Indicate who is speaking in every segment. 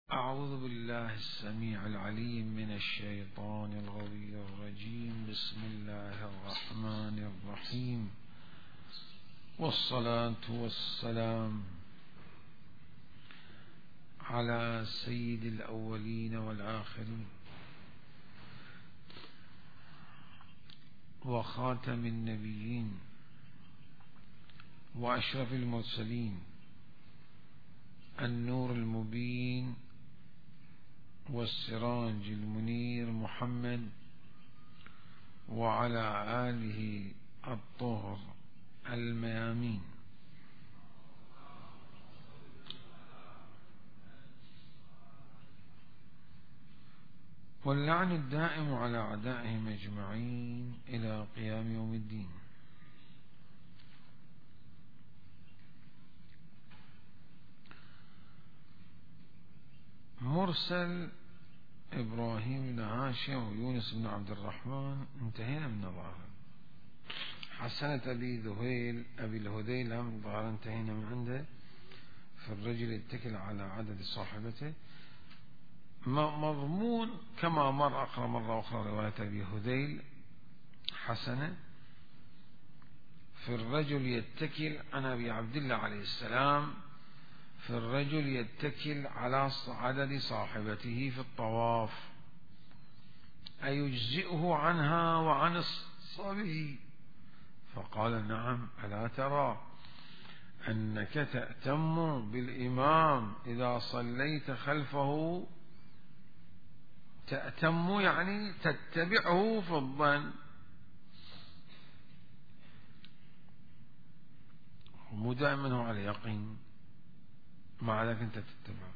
Speaker 1: أعوذ بالله السميع العليم من الشيطان الغوي الرجيم. بسم الله الرحمن الرحيم، والصلاة والسلام على سيد الأولين والآخرين وخاتم النبيين وأشرف المرسلين، النور المبين والسراج المنير، محمد وعلى آله الطهر الميامين. واللعن الدائم على أعدائهم أجمعين إلى قيام يوم الدين. مرسل إبراهيم بن هاشم ويونس بن عبد الرحمن انتهينا من الظاهر. حسنة أبي الهذيل هم ظاهر انتهينا من عنده. في الرجل يتكل على عدد صاحبته، مضمون كما مر أقرأ مرة أخرى رواية أبي الهذيل حسنة. في الرجل يتكل عن أبي عبد الله عليه السلام، في الرجل يتكل على عدد صاحبته في الطواف أيجزئه عنها وعن الصبي؟ فقال: نعم، ألا ترى أنك تأتم بالإمام إذا صليت خلفه؟ تأتم يعني تتبعه في الظن، مو دائما هو على يقين، مع ذلك أنت تتبعه.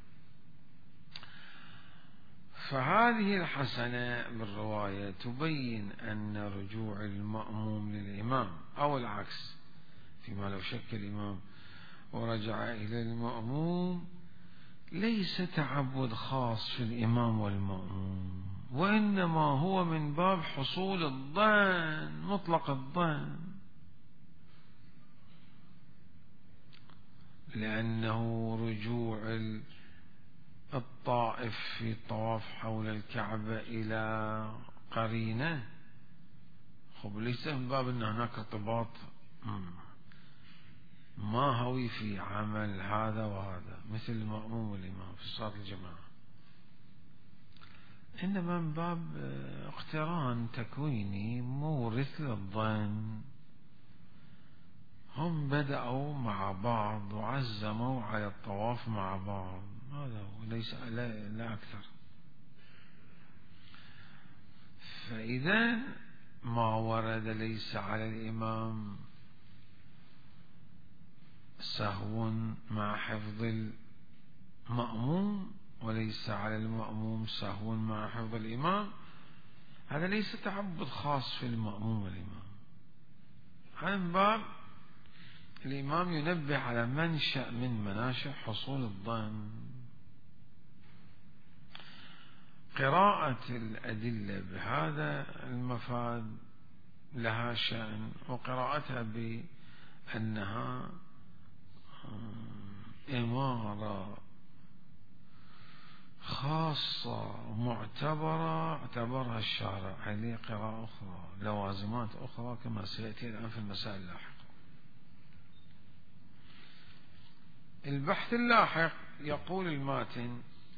Speaker 1: فهذه الحسنة بالرواية تبين أن رجوع المأموم للإمام أو العكس، فيما لو شك الإمام ورجع إلى المأموم ليس تعبد خاص في الإمام والمأموم، وإنما هو من باب حصول الظن، مطلق الظن، لأنه رجوع الطائف في الطواف حول الكعبة إلى قرينة ليس من باب أن هناك ارتباط ما هوي في عمل هذا وهذا مثل المأموم والإمام في صلاة الجماعة، إنما من باب اقتران تكويني مورث للظن. هم بدأوا مع بعض وعزموا على الطواف مع بعض، هذا هو، ليس لا أكثر. فإذا ما ورد ليس على الإمام سهو مع حفظ المأموم، وليس على المأموم سهو مع حفظ الإمام، هذا ليس تعبد خاص في المأموم والإمام. هذا من باب الإمام ينبه على منشأ من مناشأ حصول الظن. قراءة الأدلة بهذا المفاد لها شأن، وقراءتها بأنها إمارة خاصة معتبرة اعتبرها الشارع، هذه قراءة أخرى، لوازمات أخرى كما سيأتي الآن في المسائل اللاحقة. البحث اللاحق يقول الماتن: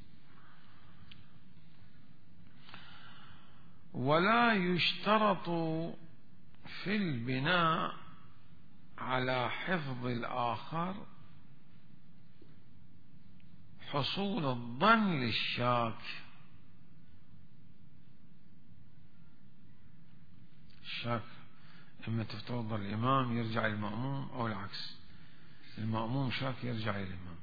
Speaker 1: ولا يشترط في البناء على حفظ الآخر حصول الظن للشاك. الشاك إما تفترض الإمام يرجع المأموم أو العكس، المأموم شاك يرجع إلى الإمام.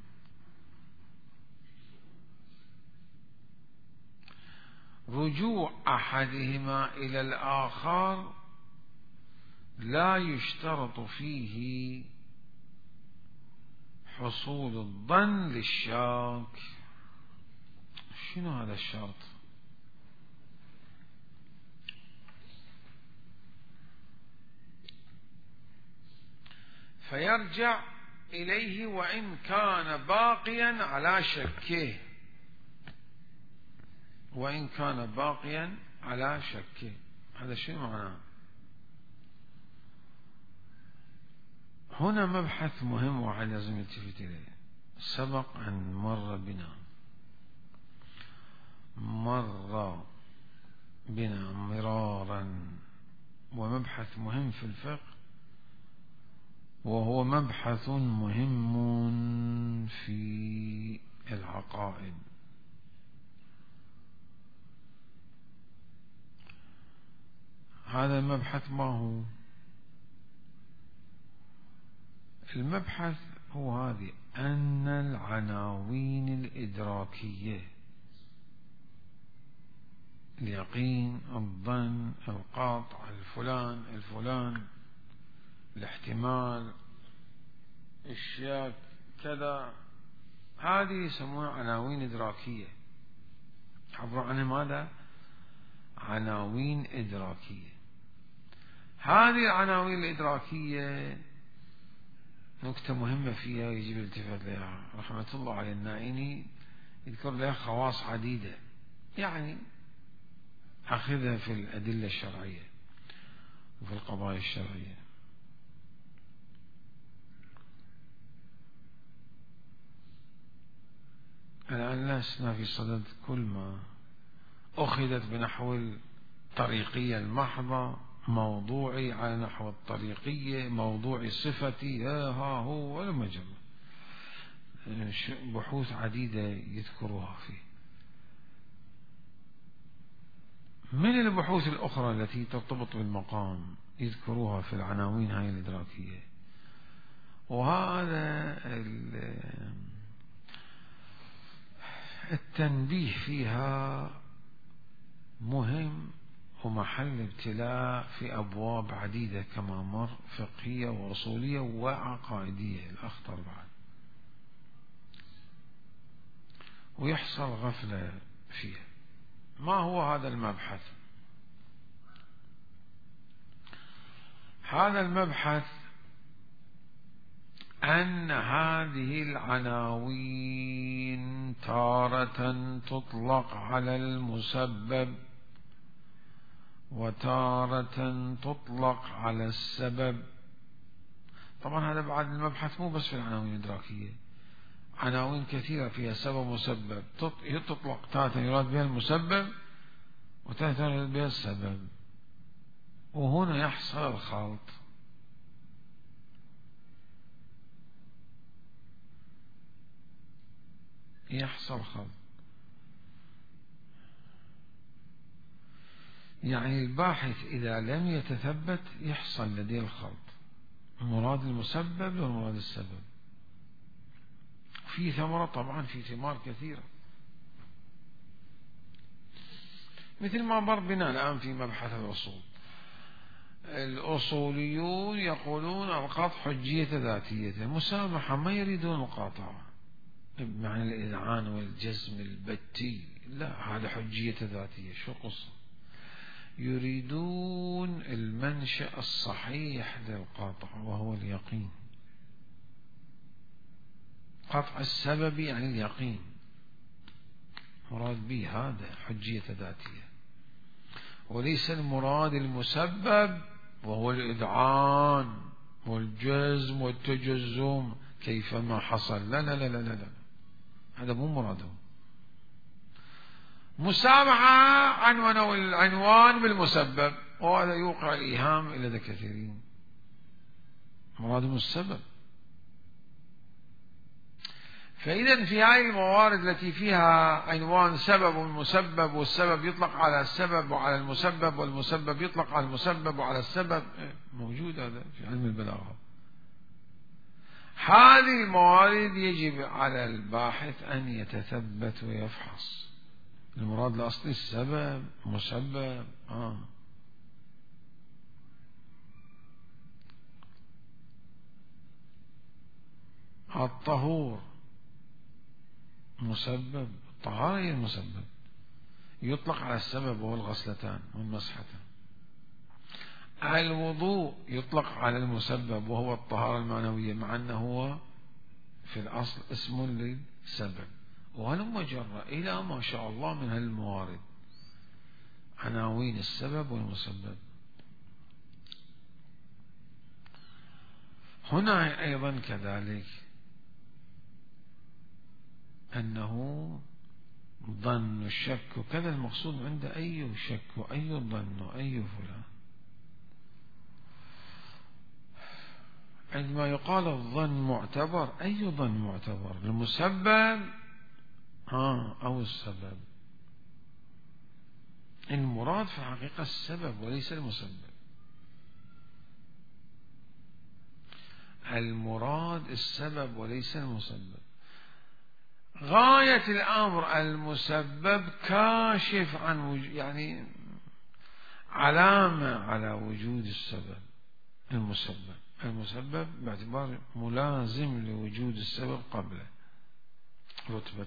Speaker 1: رجوع أحدهما إلى الآخر لا يشترط فيه حصول الظن للشاك. شنو هذا الشرط؟ فيرجع إليه وإن كان باقيا على شكه. وإن كان باقيا على شكه. هذا شيء معناه. هنا مبحث مهم واحد لازم نلتفت إليه، سبق أن مر بنا مرارا، ومبحث مهم في الفقه، وهو مبحث مهم في العقائد. هذا المبحث ما هو؟ المبحث هو هذه، أن العناوين الإدراكية، اليقين، الظن، القطع، الفلان، الاحتمال، الشك، كذا، هذه يسمونها عناوين إدراكية. عبر عنها ماذا؟ عناوين إدراكية. هذه العناوين الإدراكية نكتة مهمة فيها يجب الالتفات لها. رحمة الله على النائني يذكر لها خواص عديدة، يعني أخذها في الأدلة الشرعية وفي القضايا الشرعية. الآن لسنا في صدد كل ما أخذت بنحو الطريقية المحضة، موضوعي على نحو الطريقية، موضوعي صفتي، ها هو ولا مجرد بحوث عديدة يذكرها فيه. من البحوث الأخرى التي ترتبط بالمقام يذكروها في العناوين هاي الإدراكية، وهذا التنبيه فيها مهم ومحل ابتلاء في أبواب عديدة كما مر، فقهية وأصولية وعقائدية الأخطر بعد، ويحصل غفلة فيها. ما هو هذا المبحث؟ هذا المبحث أن هذه العناوين تارة تطلق على المسبب، وتارة تطلق على السبب. طبعا هذا بعد المبحث مو بس في العناوين الإدراكية، عناوين كثيرة فيها سبب ومسبب، تطلق تارة يراد بها المسبب، وتارة يراد بها السبب، وهنا يحصل الخلط. يعني الباحث إذا لم يتثبت يحصل لديه الخلط، مراد المسبب ومراد السبب. في ثمرة طبعا، في ثمار كثيرة، مثل ما مر بنا الآن في مبحث الأصول. الأصوليون يقولون القطع حجية ذاتية، المسامحة ما يريدون القاطعة بمعنى الإذعان والجزم البتي، لا، هذا حجية ذاتية. شو قصة؟ يريدون المنشأ الصحيح للقاطع وهو اليقين. قطع السبب يعني اليقين، مراد به هذا حجية ذاتية، وليس المراد المسبب وهو الإذعان والجزم والتجزم كيفما حصل. لا لا لا لا لا, لا. هذا مو مراده. مسامحة عنوان العنوان بالمسبب، وهذا يوقع الإيهام إلى كثيرين، مرادهم السبب. فإذا في هذه الموارد التي فيها عنوان سبب ومسبب، والسبب يطلق على السبب وعلى المسبب، والمسبب يطلق على المسبب وعلى السبب، موجود هذا في علم البلاغة. هذه الموارد يجب على الباحث أن يتثبت ويفحص المراد الأصلي السبب مسبب. الطهور مسبب، الطهارة هي المسبب، يطلق على السبب وهو الغسلتان والمسحتان. الوضوء يطلق على المسبب وهو الطهارة المعنوية، مع أنه هو في الأصل اسم للسبب، وهلم جرة إلى ما شاء الله من هالموارد، عناوين السبب والمسبب. هنا أيضا كذلك أنه ظن الشك، وكذا المقصود عنده أي شك وأي ظن وأي فلان. عندما يقال الظن معتبر، أي ظن معتبر؟ المسبب أو السبب؟ المراد في الحقيقة السبب وليس المسبب. المراد السبب وليس المسبب. غاية الأمر المسبب كاشف عن يعني علامة على وجود السبب. المسبب باعتبار ملازم لوجود السبب قبله رتبة.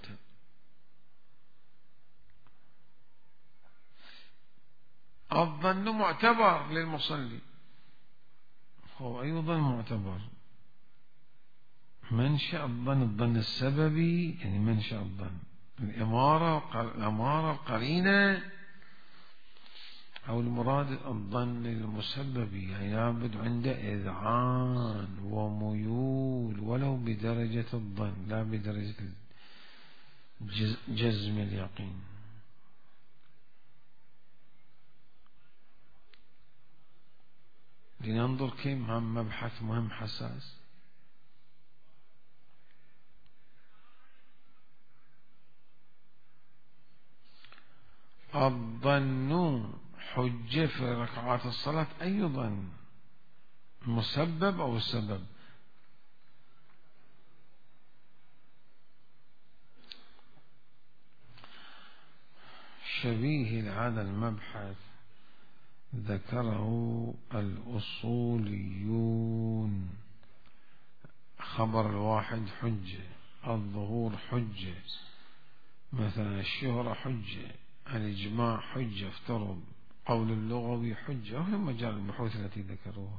Speaker 1: الظن معتبر للمصلي، هو أيضا معتبر. منشأ الظن السببي، يعني منشأ الظن الأمارة القرينة، أو المراد الظن المسببي، يعني لابد عنده إذعان وميول ولو بدرجة الظن لا بدرجة جزم اليقين. لننظر كيف مبحث مهم حساس. الظن حجة في ركعات الصلاة، أي ظن؟ المسبب أو السبب؟ شبيه لهذا المبحث ذكره الأصوليون. خبر الواحد حجة، الظهور حجة، مثلا الشهرة حجة، الإجماع حجة افترض، قول اللغوي حجة، وفي مجال البحوث التي ذكروها.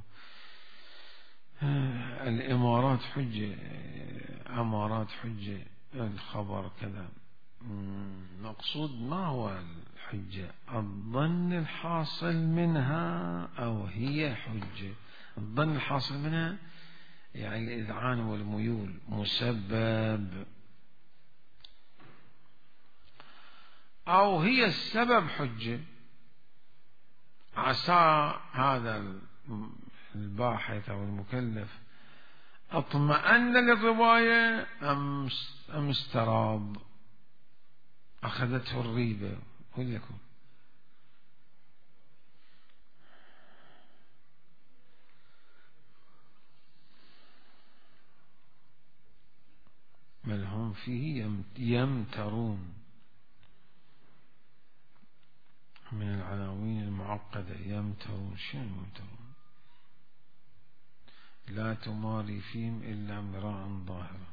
Speaker 1: الإمارات حجة، أمارات حجة، الخبر كذا. مقصود ما هو الحجة؟ الظن الحاصل منها أو هي حجة؟ الظن الحاصل منها يعني الإذعان والميول مسبب، أو هي السبب حجة. عسى هذا الباحث أو المكلف اطمأن للرواية أم استراب، أخذته الريبة. وليكن بل هم فيه يمترون. من العناوين المعقدة يمترون. شنو يمترون؟ لا تماري فيهم إلا مراء ظاهرا.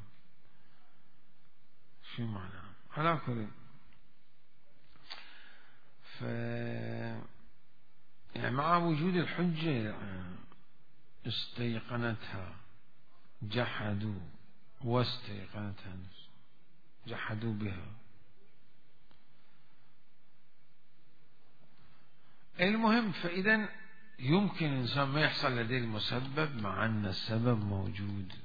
Speaker 1: شو معنى؟ على كل يعني مع وجود الحجة استيقنتها، جحدوا واستيقنتها جحدوا بها. المهم، فإذا يمكن الإنسان ما يحصل لديه المسبب مع أن السبب موجود.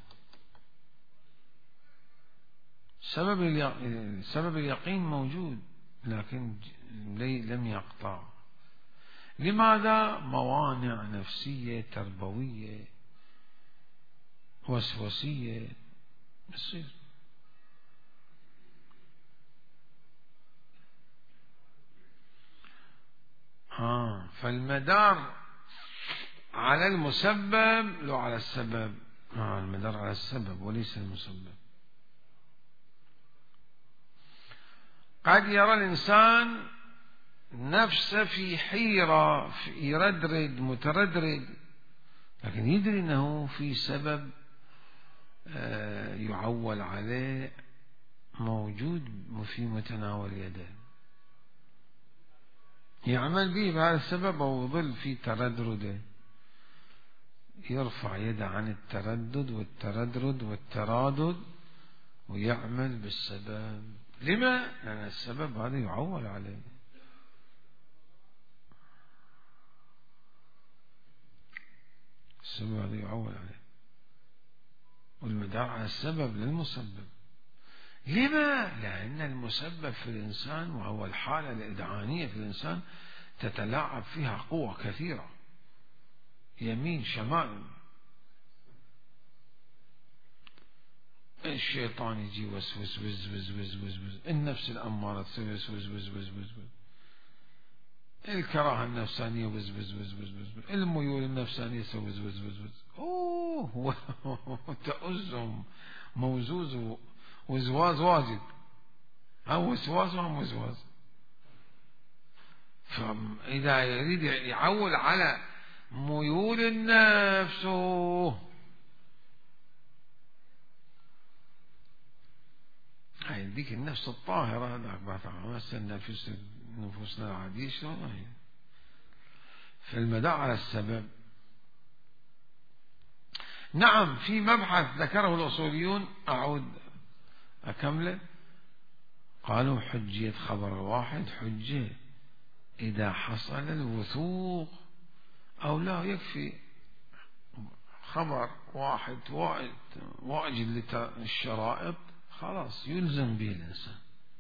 Speaker 1: سبب اليقين موجود لكن لم يقطع. لماذا؟ موانع نفسية تربوية وسوسية بتصير. فالمدار على المسبب لو على السبب. المدار على السبب وليس المسبب. قد يرى الإنسان نفسه في حيرة، في يردد متردد، لكن يدري أنه في سبب يعول عليه موجود في متناول يده، يعمل به بهذا السبب أو يظل في تردده، يرفع يده عن التردد والتردد والترادد ويعمل بالسبب. لما؟ لأن السبب هذا يعول عليه. السبب هذا يعول عليه، والمدار على السبب للمسبب. لما؟ لأن المسبب في الإنسان وهو الحالة الإدعانية في الإنسان تتلاعب فيها قوة كثيرة، يمين شمال. الشيطان يجي وسوس وز وز وز وز وز، النفس الأمارة تسوي وز وز وز وز وز، الكراهة النفسانية وز وز وز وز وز، الميول النفسانية تسوي وز وز وز وز. تؤزهم موزوز وزواز واجد، أو وسواس أو وزواز. فإذا يريد يعول على ميول النفس هاي ديك النفس الطاهرة، هذاك بعد نفوسنا العادية شلون هي. فالمدار على السبب. نعم، في مبحث ذكره الأصوليون، أعود أكمله. قالوا حجية خبر واحد حجة إذا حصل الوثوق، أو لا يكفي خبر واحد واجد للشرائط خلاص يلزم به الإنسان.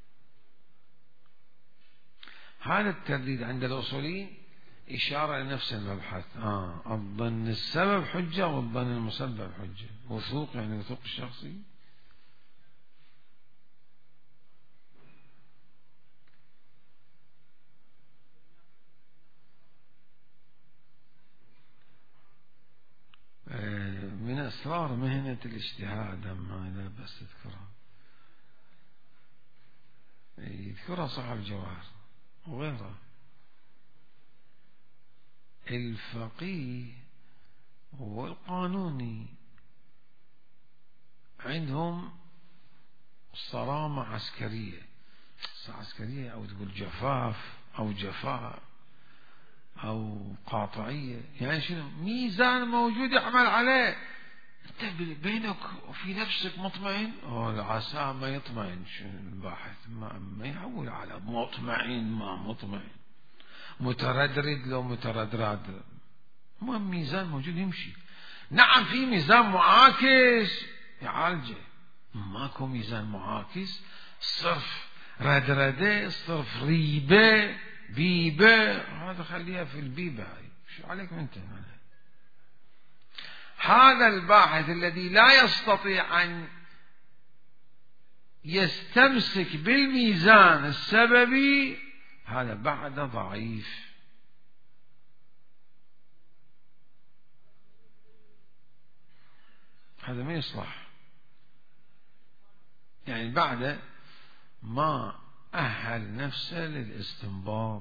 Speaker 1: هذا الترديد عند الأصوليين إشارة لنفس المبحث. الظن السبب حجة والظن المسبب حجة. وثوق يعني وثوق الشخصي. من أسرار مهنة الاجتهاد، أما لا بس تذكرها، يذكرها صاحب الجواهر وغيره. الفقيه والقانوني عندهم صرامة عسكرية، أو تقول جفاف أو جفاء أو قاطعية. يعني شنو؟ ميزان موجود يعمل عليه، أنت بينك وفي نفسك مطمئن، العسى ما يطمئن. شنو الباحث ما يعول على مطمئن ما مطمئن، متردد لو متردد، المهم ميزان موجود يمشي. نعم في ميزان معاكس يعالجه، ماكو ميزان معاكس صرف ردردة، صرف ريبة بيبة، هذا خليها في البيبة هاي، شو عليك من انت؟ هذا الباحث الذي لا يستطيع أن يستمسك بالميزان السببي، هذا بعد ضعيف. هذا ما يصلح، يعني بعد ما أهل نفسه للاستنباط.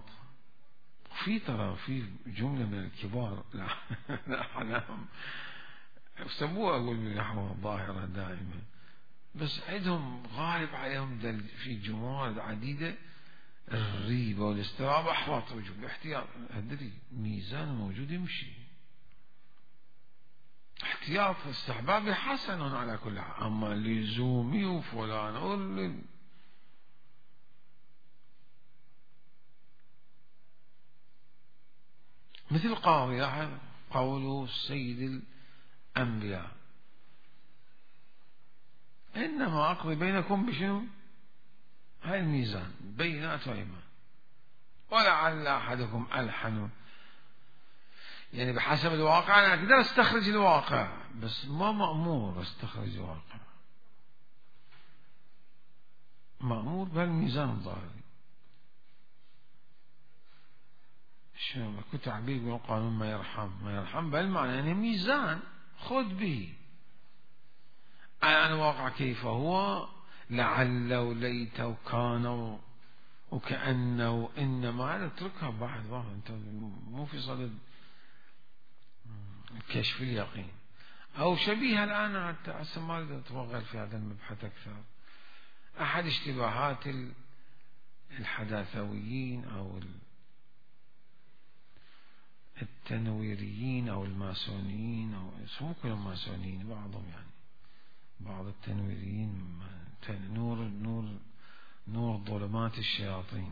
Speaker 1: في جملة من الكبار الأحلام يسموها، أقول بالنحو ظاهرة دائما، بس عندهم غالب عليهم في جمل عديدة الريبة والاسترابة، أحوط وجوب احتياط. أدري ميزان موجود يمشي، احتياط استحبابي حسن على كل حال، أما لزومي وفلان مثل قاضي قوله سيد الأنبياء: إنما أقضي بينكم بشنو؟ هاي الميزان، بينات وإيمان، ولعل أحدكم ألحن، يعني بحسب الواقع. أنا أقدر أستخرج الواقع، بس ما مأمور أستخرج الواقع، مأمور بهالميزان الظاهري. شنو كنت تعبير بالقانون ما يرحم بالمعنى يعني ميزان خذ به. أنا واقع كيف هو، لعل وليت وكان وكأنه إنما، هذا اتركها بعد أنت مو في صدد كشف اليقين أو شبيهة. الآن حتى ما أتوغل في هذا المبحث أكثر. أحد اشتباهات الحداثويين أو التنويريين أو الماسونيين، أو مو كلهم ماسونيين، بعضهم يعني بعض التنويريين، نور ظلمات الشياطين.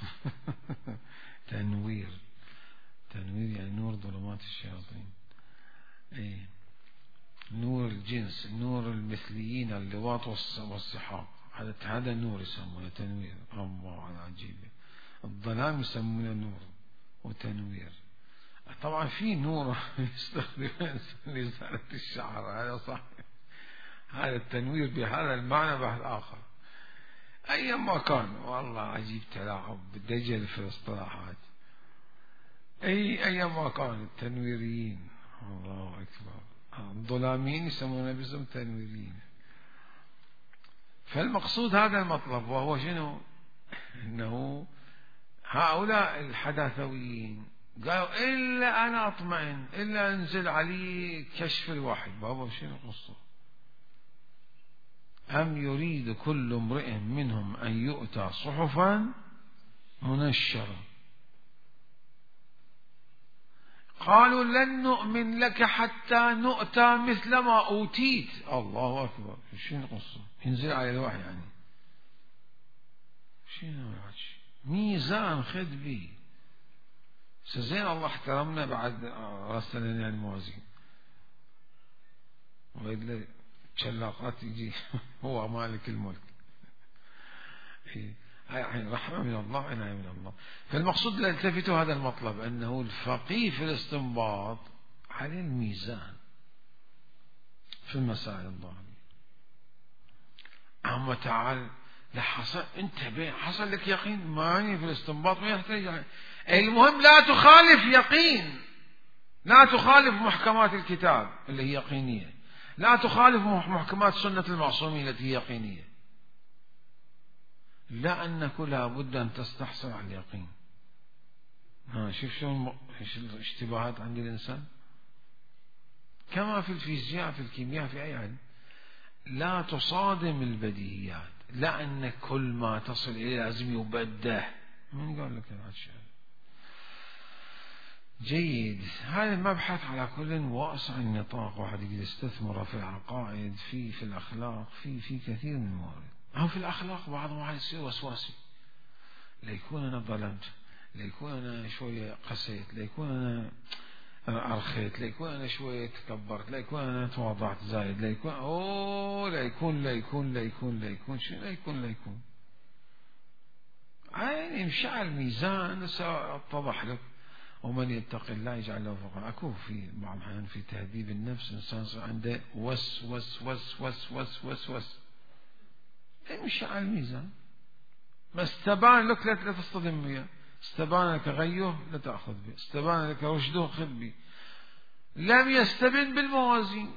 Speaker 1: تنوير يعني نور ظلمات الشياطين. اي نور الجنس، نور المثليين، اللواط والسحاق، هذا النور يسمونه تنوير. الله العجيب. الظلام يسمونه نور وتنوير. طبعا في نور يستخدم لإزالة الشعر، هذا صح. هذا التنوير بهذا المعنى بحث آخر. أيما كان، والله عجيب تلاعب بالدجل في الاصطلاحات. أيما كان التنويريين، الله أكبر، الظلامين يسمونه باسم تنويريين. فالمقصود هذا المطلب، وهو شنو؟ إنه هؤلاء الحداثويين قالوا إلا أنا أطمئن، إلا أنزل علي كشف الوحي. بابا شنو قصة؟ أم يريد كل امرئ منهم أن يؤتى صحفا منشرة. قالوا لن نؤمن لك حتى نؤتى مثل ما أوتيت. الله أكبر. شنو القصة؟ ينزل على الوحي يعني شنو الحكي؟ ميزان خذ به. زين الله احترمنا بعد رسلنا الموازين، وإلا شلاقات يجي هو مالك الملك. يعني رحمة من الله، عناية من الله. فالمقصود لا يلتفتوا هذا المطلب، أنه الفقيه في الاستنباط عليه الميزان في المسائل الظاهرية. أما تعال لحصل انت حصل لك يقين ماني في الاستنباط، ما يحتاج. المهم لا تخالف يقين، لا تخالف محكمات الكتاب اللي هي يقينية، لا تخالف محكمات سنة المعصومين التي هي يقينية. لا أنك لا بد أن تستحصل على اليقين. شوف شلون الاشتباهات عند الإنسان. كما في الفيزياء، في الكيمياء، في أي علم، لا تصادم البديهيات. لا أن كل ما تصل إليه لازم يبده. من قال لك هذا الشيء؟ جيد. هذا المبحث على كل واسع النطاق، واحد يقدر يستثمر في العقائد، في الأخلاق، في كثير من الموارد. أو في الأخلاق بعضهم واحد يصير وسواسي، ليكون أنا ظلمت، ليكون أنا شوية قسيت، ليكون أنا أرخيت، ليكون أنا شوية تكبرت، ليكون أنا تواضعت زايد، ليكون ليكون شو ليكون يعني يمشي على الميزان اتضح لك. ومن يتق الله يجعل له فرجا. أكو في بعض الأحيان في تهذيب النفس إنسان عنده وس وس وس وس وس وس وس يمشي على الميزان. ما استبان لك لا تصطدم به، استبان لك غيه لا تأخذ به، استبان لك رشده خذ به، لم يستبن بالموازين.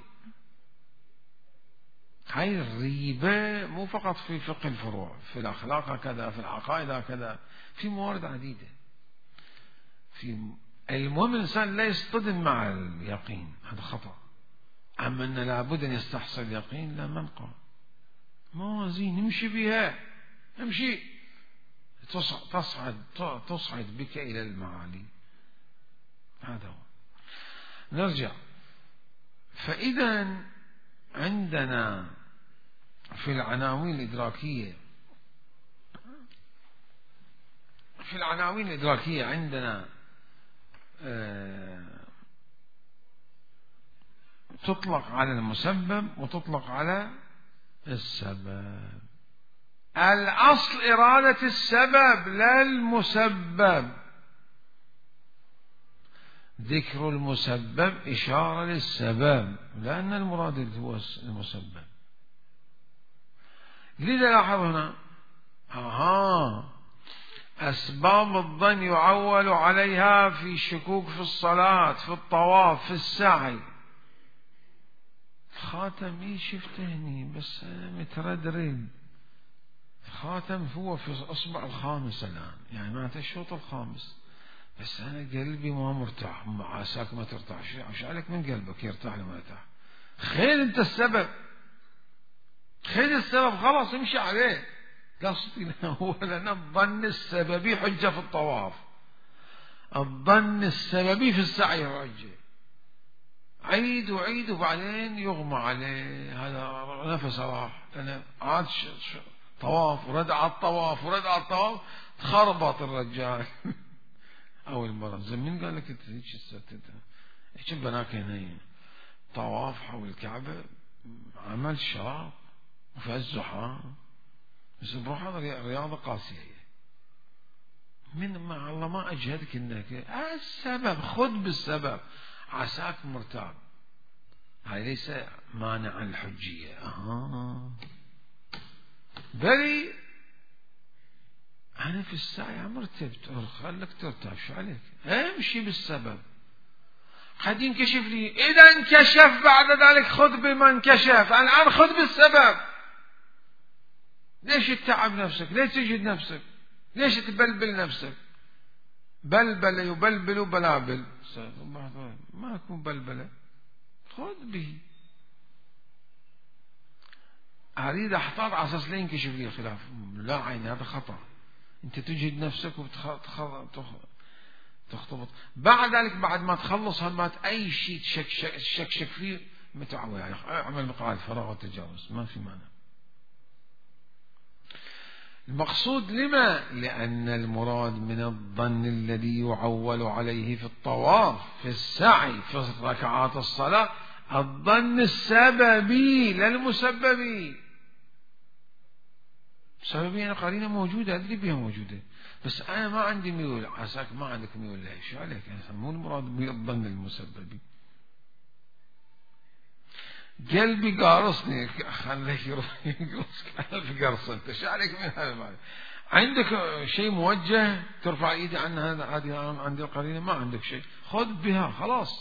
Speaker 1: هاي الريبة مو فقط في فقه الفروع، في الأخلاق هكذا، في العقائد هكذا، في موارد عديدة. المهم الإنسان لا يصطدم مع اليقين، هذا خطأ. أما أن لابد أن يستحصل اليقين، لا منقى. موازين نمشي بها، نمشي تصعد بك إلى المعالي. هذا هو. نرجع. فإذا عندنا في العناوين الإدراكية عندنا تطلق على المسبب وتطلق على السبب. الأصل إرادة السبب لا المسبب. ذكر المسبب إشارة للسبب، لأن المراد هو المسبب. لذا لاحظ هنا أسباب الظن يعول عليها في الشكوك في الصلاة، في الطواف، في السعي. خاتم شفته هني بس أنا متردد. خاتم هو في الأصبع الخامس الآن، يعني معناته الشوط الخامس، بس أنا قلبي ما مرتاح. عساك ما ترتاح، ايش عليك من قلبك يرتاح لما يرتاح؟ خير أنت السبب، خير السبب، خلاص امشي عليه. قصدي هو لنا الظن السببي حجة في الطواف، الظن السببي في السعي حجة. عيد وعيد وبعدين يغمى عليه، هذا نفس راح، أنا عاد طواف ورد على الطواف ورد على الطواف، تخربط الرجال. أو المرأة زمين قال لك هيك الستة هيك بناك هنا طواف حول الكعبة عمل شاق وفي الزحام، بس بروح هذا رياضة قاسية. من ما الله ما أجهدك إنك السبب، خذ بالسبب عساك مرتاب. هاي ليس مانع عن الحجية. بلي أنا في الساعة مرتبت، خلك ترتاح، شو عليك؟ امشي بالسبب. قد ينكشف لي، إذا انكشف بعد ذلك خذ بما انكشف، الآن خذ بالسبب. ليش تتعب نفسك؟ ليش تجهد نفسك؟ ليش تبلبل نفسك؟ بلبل يبلبل بلابل، ما يكون بلبلة، خذ به. أريد أحتاط على أساس لا ينكشف لي خلاف، لا عيني، هذا خطأ. أنت تجهد نفسك وتخطبط بعد ذلك. بعد ما تخلص همات أي شيء تشكشك فيه متعود، يعني اعمل مقعد الفراغ والتجاوز، ما في مانع. المقصود لما؟ لأن المراد من الظن الذي يعول عليه في الطواف، في السعي، في ركعات الصلاة، الظن السببي لا المسببي. سببيا قرينة موجودة أدري بها موجودة، بس أنا ما عندي ميول، عساك ما عندك ميول لها، شو عليك؟ يعني مو المراد بالظن المسببي. قلبي قارصني، خليك يقرصك ألف قرص، أنت شو عليك من هذا؟ عندك شيء موجه ترفع ايدي عن هذا، هذه عندي القرينة، ما عندك شيء، خذ بها خلاص.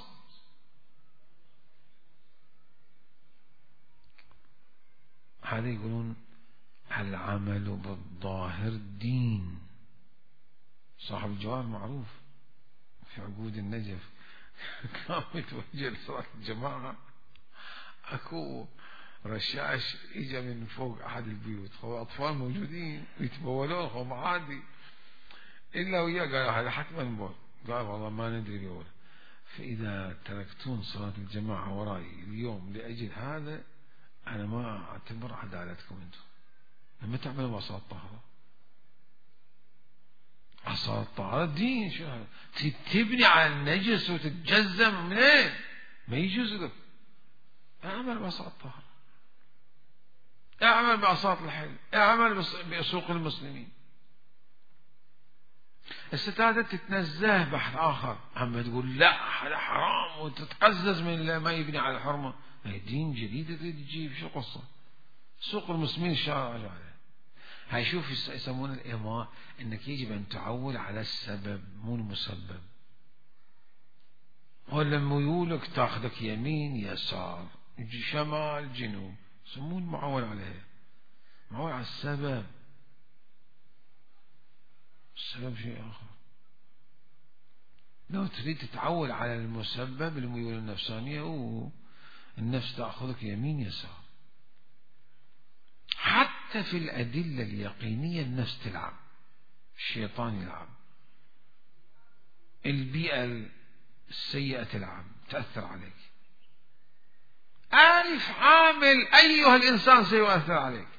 Speaker 1: هذا يقولون العمل بالظاهر دين. صاحب الجواب معروف في عقود النجف كان يتوجه لصلاة الجماعة، اكو رشاش اجى من فوق احد البيوت، هو اطفال موجودين يتبولون، هم عادي الا وياه، قال هذا حتما بول، قال والله ما ندري بول. فاذا تركتون صلاة الجماعة وراي اليوم لاجل هذا، انا ما اعتبر عدالتكم انتم. لما تعملوا صلاة الطهارة، صلاة الطهارة دين، شو تبني على النجس وتتجزم منين؟ ما يجوز لك. اعمل بصلاة الطهارة، اعمل بعصاة الحل، اعمل بسوق المسلمين. الستادة تتنزه بحر آخر، عم تقول لا هذا حرام وتتقزز من ما يبني على الحرمة. هي دين جديد تجيب، شو قصة؟ سوق المسلمين الشارع عليه. هاي شوف يسمون الإماء، انك يجب ان تعول على السبب مو المسبب. ولا ميولك تاخذك يمين يسار شمال جنوب، يسمون معول عليها، معول على السبب. السبب شيء آخر. لو تريد تتعول على المسبب، الميول النفسانية، والنفس تأخذك يمين يسار. حتى في الأدلة اليقينية النفس تلعب، الشيطان يلعب، البيئة السيئة تلعب، تأثر عليك. ألف عامل أيها الإنسان سيؤثر عليك.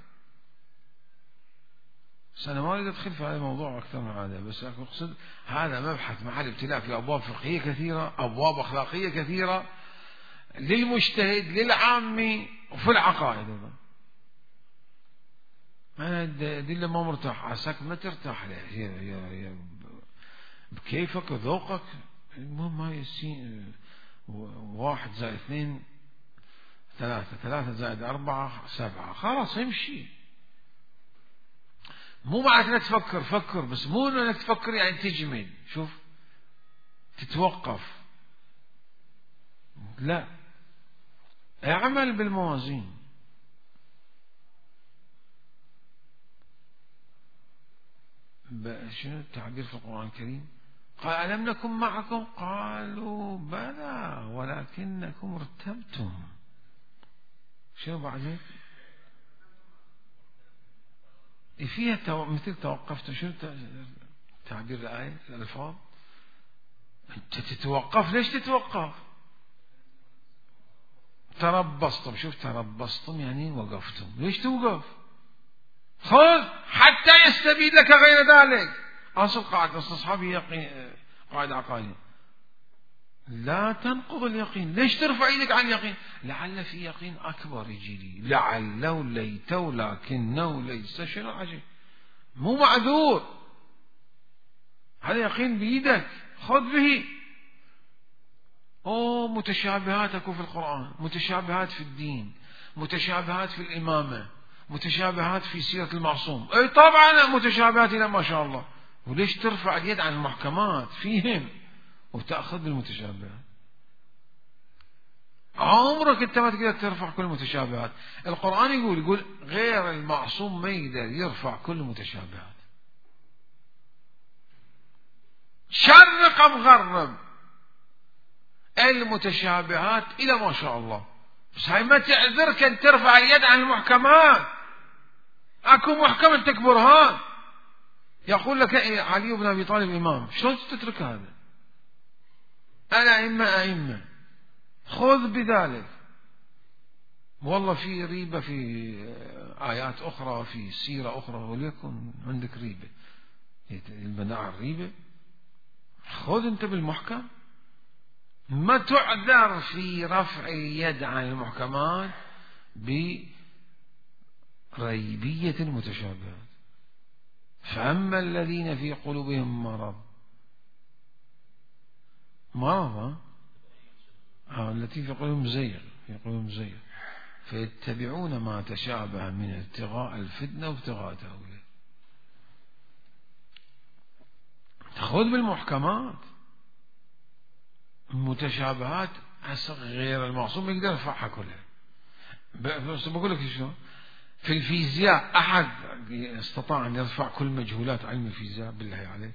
Speaker 1: أنا ما أريد أدخل في هذا الموضوع أكثر من هذا، بس أقصد هذا مبحث محل ابتلاء في أبواب فقهية كثيرة، أبواب أخلاقية كثيرة، للمجتهد للعامي، وفي العقائد أيضا. أنا أدلة ما مرتاح، عساك ما ترتاح له، هي بكيفك وذوقك. المهم ما يسين 1 زائد 2 3، 3 زائد 4 7، خلاص امشي. مو معناته تفكر، فكر، بس مو انك تفكر يعني تجمل، شوف تتوقف، لا، اعمل بالموازين. شنو التعبير في القرآن الكريم؟ قال ألم نكن معكم؟ قالوا بلى ولكنكم ارتبتم. شنو بعدين؟ فيها مثل توقفت. شنو تعبير الآية الألفاظ؟ أنت تتوقف، ليش تتوقف؟ تربصتم. شوف تربصتم يعني وقفتم، ليش توقف؟ خذ حتى يستبيد لك غير ذلك. أصل قاعدة استصحابي يقين، قاعدة عقائدية لا تنقض اليقين. ليش ترفع ايدك عن اليقين؟ لعل في يقين أكبر يجي لي، لعل وليت ولكن وليس، شنو عجيب، مو معذور، هذا يقين بيدك، خذ به. متشابهات اكو في القرآن، متشابهات في الدين، متشابهات في الإمامة، متشابهات في سيرة المعصوم، اي طبعا متشابهات إلى ما شاء الله. وليش ترفع اليد عن المحكمات فيهم وتأخذ بالمتشابهات؟ عمرك انت ما تقدر ترفع كل المتشابهات. القرآن يقول غير المعصوم ما يقدر يرفع كل المتشابهات، شرق مغرب المتشابهات إلى ما شاء الله. بس هاي ما تعذرك أن ترفع اليد عن المحكمات. أكو محكمة تكبرهان، يقول لك علي بن أبي طالب إمام، شلون تترك هذا؟ أئمة خذ بذلك. والله في ريبة في آيات أخرى في سيرة أخرى، وليكن عندك ريبة، المناعة الريبة، خذ أنت بالمحكم. ما تعذر في رفع اليد عن المحكمات بريبية المتشابهات. فأما الذين في قلوبهم مرض التي في قلوبهم زيغ فيتبعون ما تشابه من ابتغاء الفتنة وابتغاء تأويله. خذ بالمحكمات. المتشابهات غير المعصوم يقدر يرفعها كلها. بس بقول لك شنو، في الفيزياء أحد استطاع أن يرفع كل مجهولات علم الفيزياء؟ بالله عليك.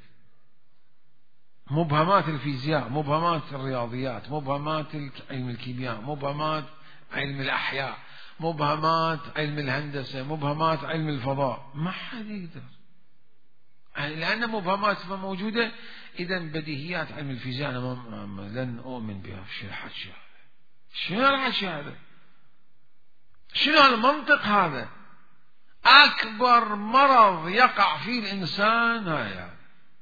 Speaker 1: مبهمات الفيزياء، مبهمات الرياضيات، مبهمات علم الكيمياء، مبهمات علم الأحياء، مبهمات علم الهندسة، مبهمات علم الفضاء، ما حد يقدر، لأن مبهمات موجودة. إذا بديهيات علم الفيزياء أنا لن أؤمن بها. شنو الحكي هذا؟ شنو المنطق هذا؟ أكبر مرض يقع فيه الإنسان هذا.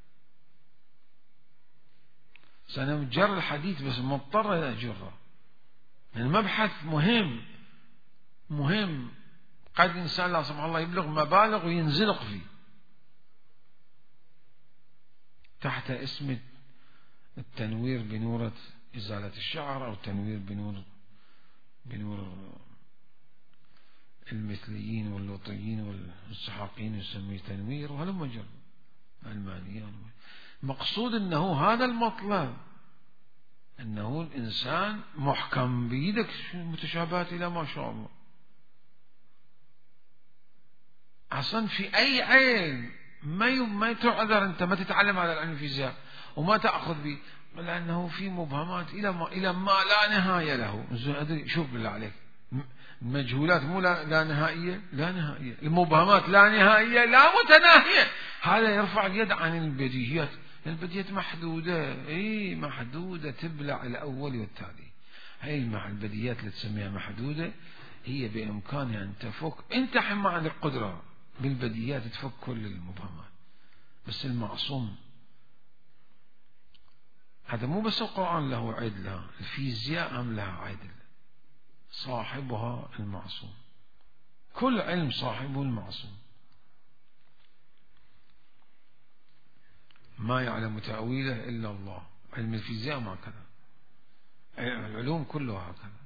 Speaker 1: سنجر الحديث بس مضطر إلى جره. المبحث مهم. قد الإنسان لا سمح الله يبلغ مبالغ وينزلق فيه تحت اسم التنوير بنورة إزالة الشعر، أو التنوير بنور المثليين واللوطيين والسحاقين يسميه تنوير، وهذا مجرد علمانيان. مقصود أنه هذا المطلب، أنه الإنسان محكم بيدك متشابهات إلى ما شاء الله. أصلا في أي علم ما تعذر أنت ما تتعلم هذا العلم الفيزياء وما تأخذ به، لأنه في مبهمات إلى ما لا نهاية له. شوف بالله عليك، المجهولات مو لا نهائية، لا نهائية، المبهمات لا نهائية لا متناهية. هذا يرفع اليد عن البديهيات. البديهيات محدودة، محدودة تبلع الأول والتالي. هاي مع البديهيات اللي تسميها محدودة هي بإمكانها أن تفك. أنت ما عندك قدرة بالبديهيات تفك كل المبهمات، بس المعصوم هذا مو بس القرآن له عدل، الفيزياء هم لها عدل، صاحبها المعصوم. كل علم صاحبه المعصوم. ما يعلم تأويله إلا الله. علم الفيزياء ما كذا، العلوم كلها هكذا.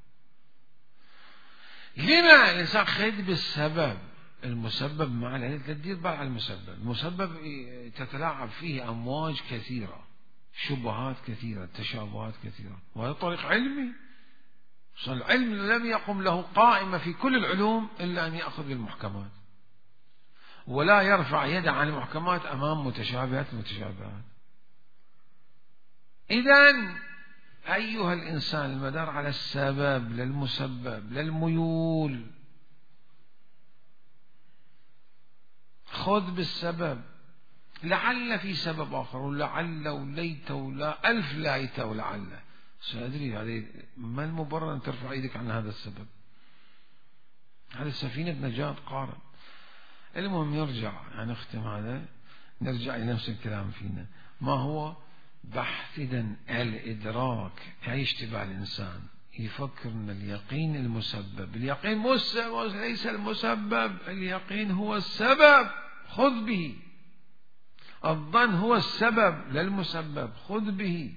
Speaker 1: لما الإنسان خذ بالسبب، المسبب مع العلم. تدير بال على المسبب تتلاعب فيه أمواج كثيرة، شبهات كثيرة، تشابهات كثيرة، وهذا طريق علمي. العلم لم يقم له قائمة في كل العلوم إلا أن يأخذ بالمحكمات، ولا يرفع يده عن المحكمات أمام متشابهات. إذن أيها الإنسان المدار على السبب للمسبب للميول. خذ بالسبب، لعل في سبب آخر، ولعل وليت ولا ألف لايت ولعل. سأدري هذه ما المبرر أن ترفع يدك عن هذا السبب؟ هذه سفينة نجاة قارب. المهم يرجع، يعني اختم هذا، نرجع لنفس الكلام فينا. ما هو بحث إذن الإدراك؟ هاي اشتباه الإنسان، يفكر أن اليقين المسبب. اليقين ليس المسبب، اليقين هو السبب، خذ به. الظن هو السبب لا المسبب، خذ به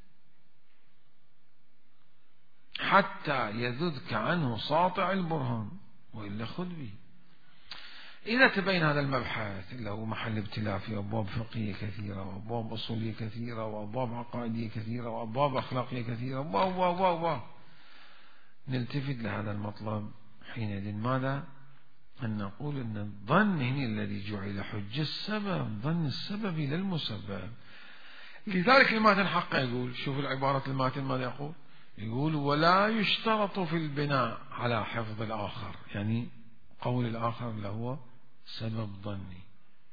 Speaker 1: حتى يذدك عنه ساطع البرهان، وإلا خذ به. إذا تبين هذا المبحث اللي هو محل ابتلاء في أبواب فقهية كثيرة، وأبواب أصولية كثيرة، وأبواب عقائدية كثيرة، وأبواب أخلاقية كثيرة، نلتفت لهذا المطلب حينئذ ماذا؟ أن نقول أن الظن هنا الذي جعل حجة، السبب، ظن السبب لا المسبب. لذلك الماتن حقا يقول، شوف العبارة الماتن ماذا يقول؟ يقول ولا يشترط في البناء على حفظ الآخر، يعني قول الآخر اللي هو سبب ظني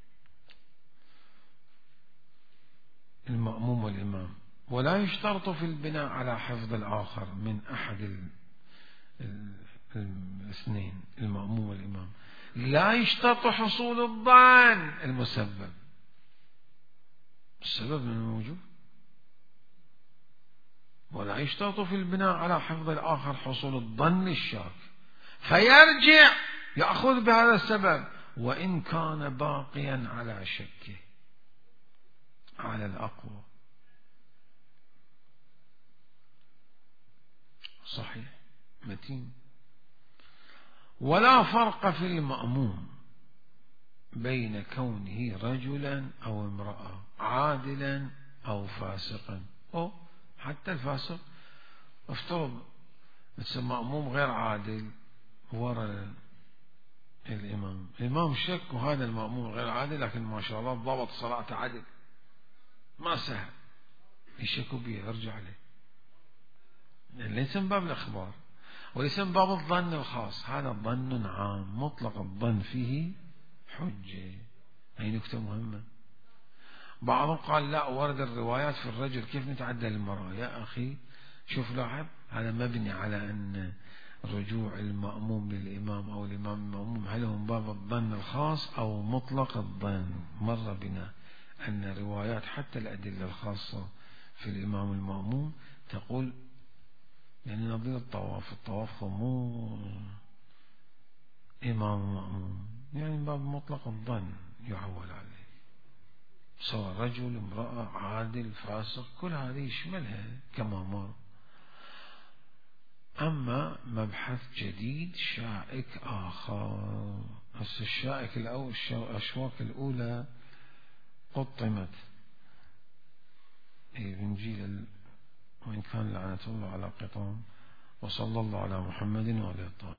Speaker 1: المأموم والإمام، ولا يشترط في البناء على حفظ الآخر من أحد الاثنين المأموم والإمام، لا يشترط حصول الظن المسبب، السبب من موجود، ولا يشترط في البناء على حفظ الآخر حصول الظن الشاك، فيرجع يأخذ بهذا السبب وإن كان باقيا على شكه على الأقوى. صحيح متين. ولا فرق في المأموم بين كونه رجلا أو امرأة، عادلا أو فاسقا، أو حتى الفاسق افترض مثل مأموم غير عادل وراء الإمام شك وهذا المأموم غير عادل، لكن ما شاء الله ضبط صلاة عدل، ما سهل، يشك به يرجع عليه، ليس من باب الأخبار وليس من باب الظن الخاص، هذا ظن عام مطلق الظن فيه حجة. هي نكتة مهمة. بعضهم قال لا، ورد الروايات في الرجل كيف نتعدى المرأة؟ يا أخي شوف لاحظ، هذا مبني على أن رجوع المأموم للإمام أو الإمام المأموم هل هو من باب الظن الخاص أو مطلق الظن. مر بنا أن روايات حتى الأدلة الخاصة في الإمام المأموم تقول يعني نظير الطواف مو إمام مأموم، يعني من باب مطلق الظن يعول عليه، سواء رجل امرأة عادل فاسق كل هذه يشملها كما مر. أما مبحث جديد شائك آخر، الشائك الأول، الأشواك الأولى قطمت بإنجيل وإن كان لعنة الله على قطام. وصلى الله على محمد وعلى آله.